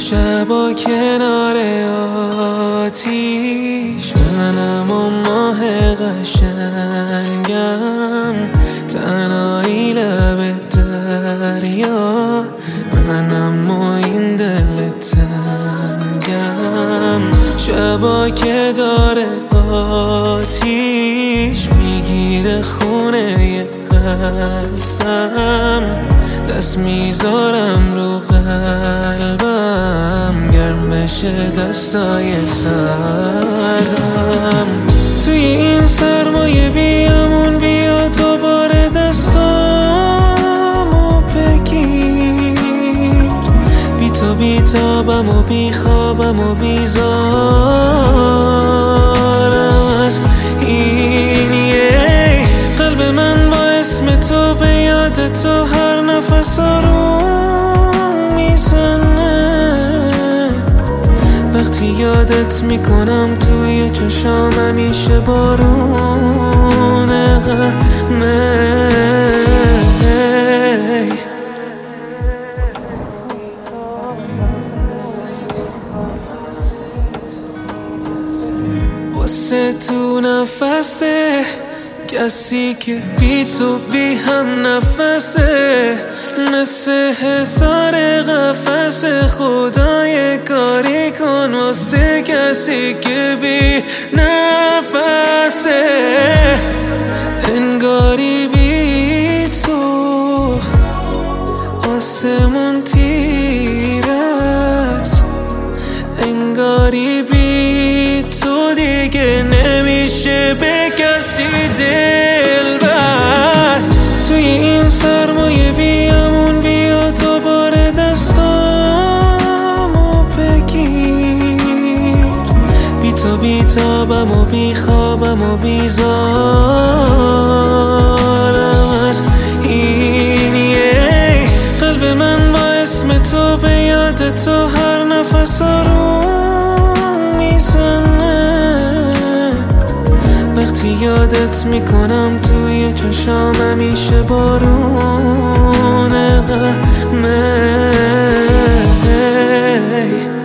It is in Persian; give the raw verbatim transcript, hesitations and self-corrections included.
شبا کنار آتیش منم و ماه قشنگم، تنهایی لب دریا منم و این دل تنگم. شبا که داره آتیش میگیره خونه قلبم، دست میذارم رو قلبم گرم بشه دستای سردم. توی این سرمایه بیامون بیا دوباره دستامو بگیر، بی تو بی تابم و بی خوابم و بیزارم از این یه قلب من با اسم تو به یاد تو هر نفس آروم میزنه. وقتی یادت میکنم توی چشام همیشه بارون غمه. واسه تو نفسه کسی که بی تو بی هم نفسه، مثل حصار قفس خدای کاری کن واسه کسی که بی نفسه. انگاری بی تو آسمون تیره است، انگاری بی تو دیگه نمیشه به کسی دل بست. توی این سرمایه بیامون بیا دوباره دستامو بگیر، بی تو بی تابم و بی خوابم و بیزارم از این یه قلب من با اسم تو به یاد تو هر نفس آروم میزنه. وقتی یادت میکنم توی چشام همیشه بارون غمه.